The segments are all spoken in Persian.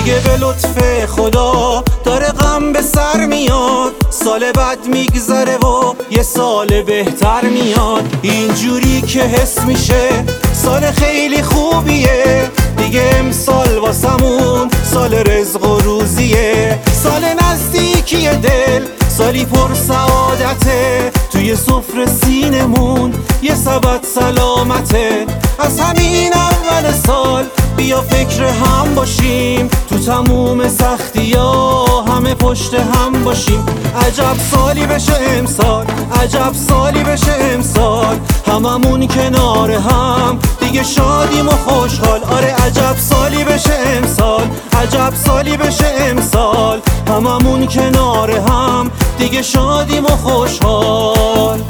دیگه به لطف خدا داره غم به سر میاد. سال بعد میگذره و یه سال بهتر میاد. اینجوری که حس میشه سال خیلی خوبیه. دیگه امسال واسمون سال رزق و روزیه. سال نزدیکی دل، سالی پر سعادته. توی سفره سینمون یه سبد سلامته. از همین اول سال بیا فکر هم باشیم. تو تموم سختی ها همه پشت هم باشیم. عجب سالی بشه امسال، عجب سالی بشه امسال. هممون کنار هم دیگه شادیم و خوشحال. آره عجب سالی بشه امسال، عجب سالی بشه امسال. هممون کنار هم دیگه شادیم و خوشحال.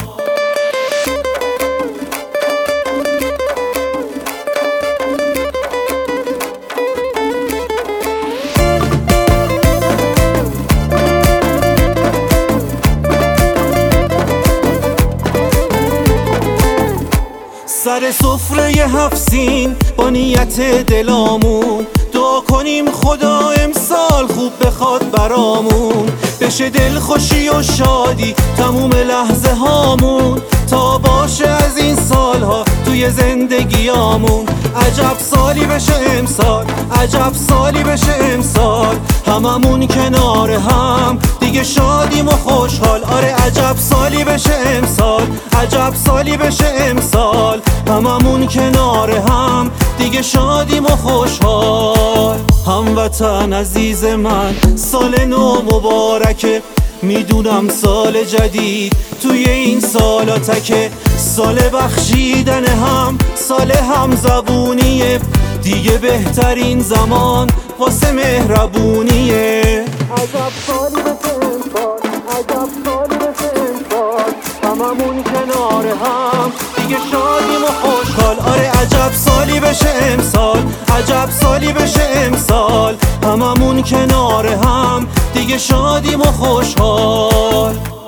سر سفره 7 سین با نیت دلامون دعا کنیم خدا امسال خوب بخواد برامون. بشه دل خوشی و شادی تموم لحظه هامون. تا باشه از این سالها توی زندگیامون. عجب سالی بشه امسال، عجب سالی بشه امسال. هممون کنار هم دیگه شادیم و خوشحال. آره عجب سالی بشه امسال، عجب سالی بشه امسال. هممون کنار هم دیگه شادیم و خوشحال. هموطن عزیز من سال نو مبارکه. میدونم سال جدید توی این سالا تکه. سال بخشیدن هم، سال همزبونیه. دیگه بهترین زمان واسه مهربونیه. عجب سالی بشه امسال، عجب سالی بشه امسال. هممون کنار هم دیگه شادیم و خوشحال. آره عجب سالی بشه امسال، عجب سالی بشه امسال. هممون کنار هم دیگه شادیم و خوشحال.